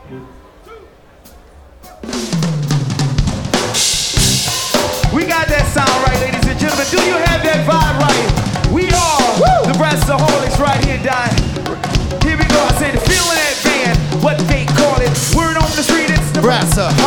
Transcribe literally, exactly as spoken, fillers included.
We got that sound right, ladies and gentlemen. Do you have that vibe right? We are Woo! The Brassaholics right here, Di. Here we go. I say the feeling that band, what they call it. Word on the street, it's the Brassa.